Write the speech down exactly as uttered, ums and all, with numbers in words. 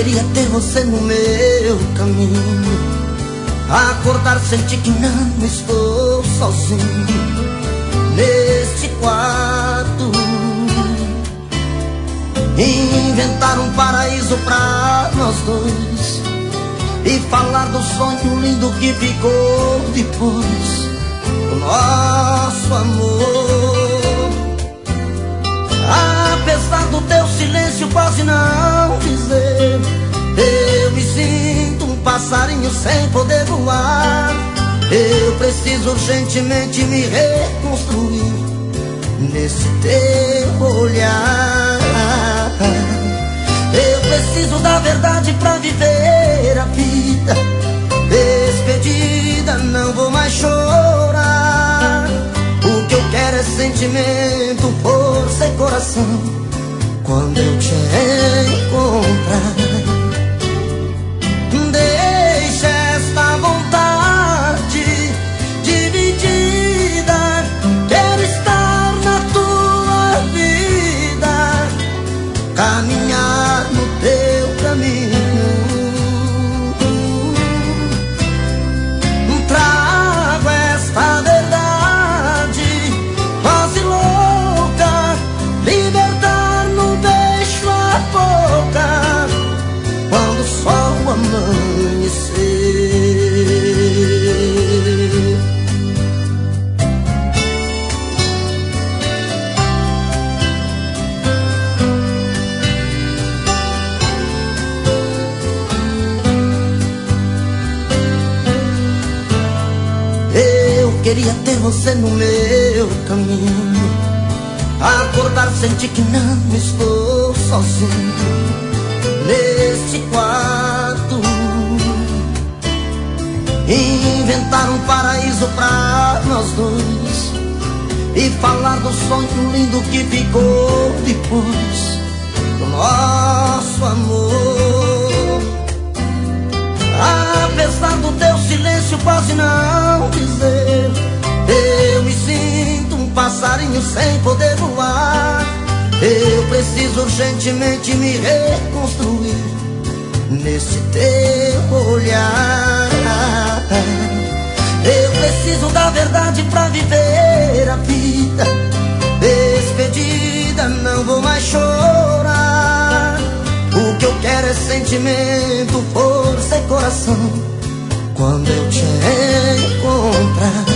queria ter você no meu caminho, acordar, sentir que não estou sozinho neste quarto, inventar um paraíso pra nós dois e falar do sonho lindo que ficou depois do nosso amor. Apesar do teu silêncio quase não dizer, eu me sinto um passarinho sem poder voar. Eu preciso urgentemente me reconstruir nesse teu olhar. Eu preciso da verdade pra viver a vida. Despedida, não vou mais chorar. O que eu quero é sentimento, força e coração. Quando eu te encontrar, deixa esta vontade dividida. Quero estar na tua vida, caminhar no teu caminho. Trago esta verdade quase louca, libertar num beijo a boca quando o sol amanhecer. Eu queria ter você no meu caminho, acordar, sentir que não estou sozinho neste quarto, inventar um paraíso pra nós dois e falar do sonho lindo que ficou depois do nosso amor. Apesar do teu silêncio quase não dizer, eu me sinto um passarinho sem poder voar. Eu preciso urgentemente me reconstruir nesse teu olhar. Eu preciso da verdade pra viver a vida. Despedida, não vou mais chorar. O que eu quero é sentimento, força e coração. Quando eu te encontrar,